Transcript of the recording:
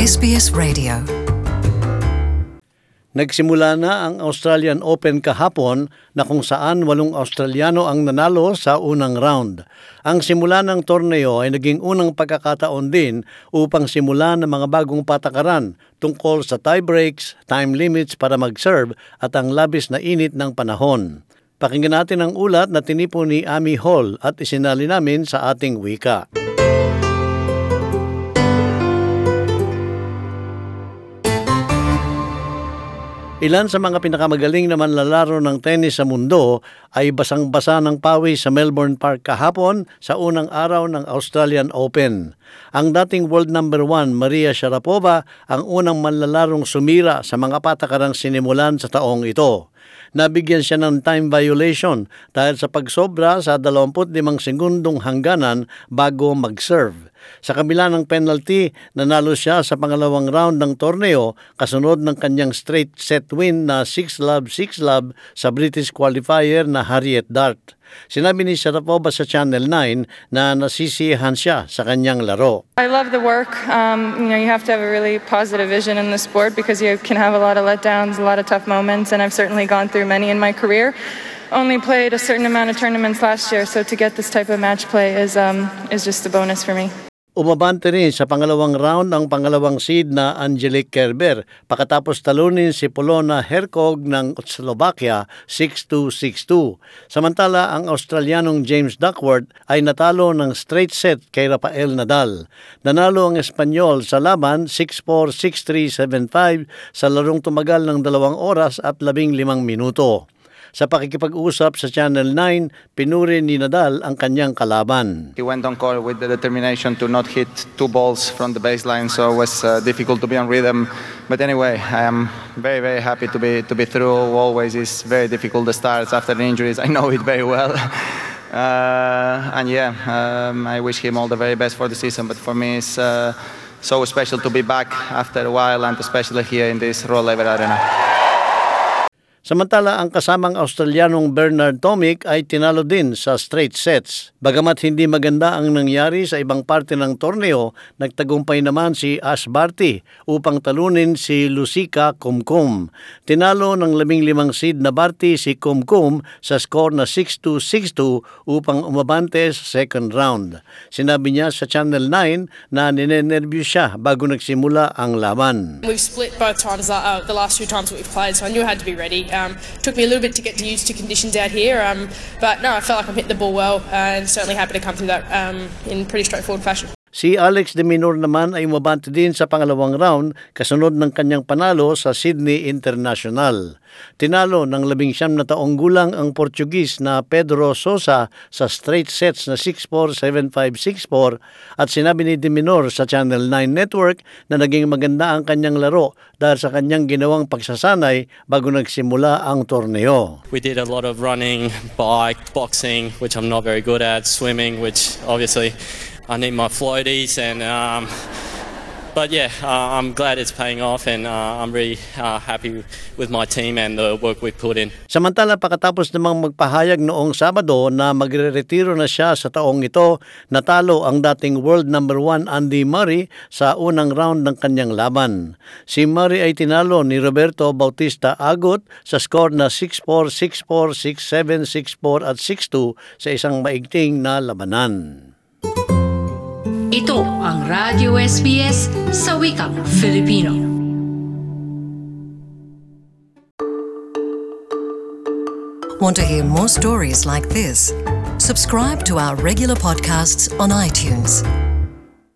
SBS Radio. Nagsimula na ang Australian Open kahapon na kung saan 8 Australiano ang nanalo sa unang round. Ang simula ng torneo ay naging unang pagkakataon din upang simulan ng mga bagong patakaran tungkol sa tiebreaks, time limits para mag-serve at ang labis na init ng panahon. Pakinggan natin ang ulat na tinipon ni Amy Hall at isinali namin sa ating wika. Ilan sa mga pinakamagaling na manlalaro ng tennis sa mundo ay basang-basa ng pawis sa Melbourne Park kahapon sa unang araw ng Australian Open. Ang dating world number 1 Maria Sharapova ang unang manlalarong sumira sa mga patakarang sinimulan sa taong ito. Nabigyan siya ng time violation dahil sa pagsobra sa 25 segundong hangganan bago mag-serve. Sa kabila ng penalty, nanalo siya sa pangalawang round ng torneo kasunod ng kanyang straight set win na 6-love, 6-love sa British qualifier na Harriet Dart. Sinabi ni Sharapova sa Channel 9 na nasisiyahan siya sa kanyang laro. I love the work. You have to have a really positive vision in the sport because you can have a lot of letdowns, a lot of tough moments, and I've certainly gone through many in my career. Only played a certain amount of tournaments last year, so to get this type of match play is just a bonus for me. Umabante rin sa pangalawang round ang pangalawang seed na Angelique Kerber pagkatapos talunin si Polona Hercog ng Slovakia 6-2, 6-2. Samantala, ang Australianong James Duckworth ay natalo ng straight set kay Rafael Nadal. Nanalo ang Espanyol sa laban 6-4, 6-3, 7-5 sa larong tumagal ng 2 oras at 15 minuto. Sa pakikipag-usap sa Channel 9, pinuri ni Nadal ang kanyang kalaban. He went on court with the determination to not hit 2 balls from the baseline, so it was difficult to be on rhythm. But anyway, I am very, very happy to be through. Always is very difficult the starts after the injuries. I know it very well. I wish him all the very best for the season. But for me, it's so special to be back after a while, and especially here in this Royal Albert Arena. Samantala, ang kasamang Australianong Bernard Tomic ay tinalo din sa straight sets. Bagamat hindi maganda ang nangyari sa ibang parte ng torneo, nagtagumpay naman si Ash Barty upang talunin si Lucika Kumkum. Tinalo ng 15 seed na Barty si Kumkum sa score na 6-2, 6-2 upang umabante sa second round. Sinabi niya sa Channel 9 na ninenervyos siya bago nagsimula ang laban. We've split both times, the last 2 times that we've played, so I knew I had to be ready. Took me a little bit to get used to conditions out here, but no, I felt like I'm hitting the ball well, and certainly happy to come through that in pretty straightforward fashion. Si Alex de Minaur naman ay umabante din sa pangalawang round kasunod ng kanyang panalo sa Sydney International. Tinalo ng 19 na taong gulang ang Portuguese na Pedro Sousa sa straight sets na 6-4, 7-5, 6-4 at sinabi ni de Minaur sa Channel 9 Network na naging maganda ang kanyang laro dahil sa kanyang ginawang pagsasanay bago nagsimula ang torneo. We did a lot of running, bike, boxing, which I'm not very good at, swimming, which obviously I need my floaties, and I'm glad it's paying off, and I'm really happy with my team and the work we've put in. Samantala, pagkatapos namang magpahayag noong Sabado na magre-retiro na siya sa taong ito, natalo ang dating world number 1 Andy Murray sa unang round ng kanyang laban. Si Murray ay tinalo ni Roberto Bautista Agut sa score na 6-4, 6-4, 6-7, 6-4 at 6-2 sa isang maigting na labanan. Ito ang Radio SBS sa wikang Filipino. Want to hear more stories like this? Subscribe to our regular podcasts on iTunes.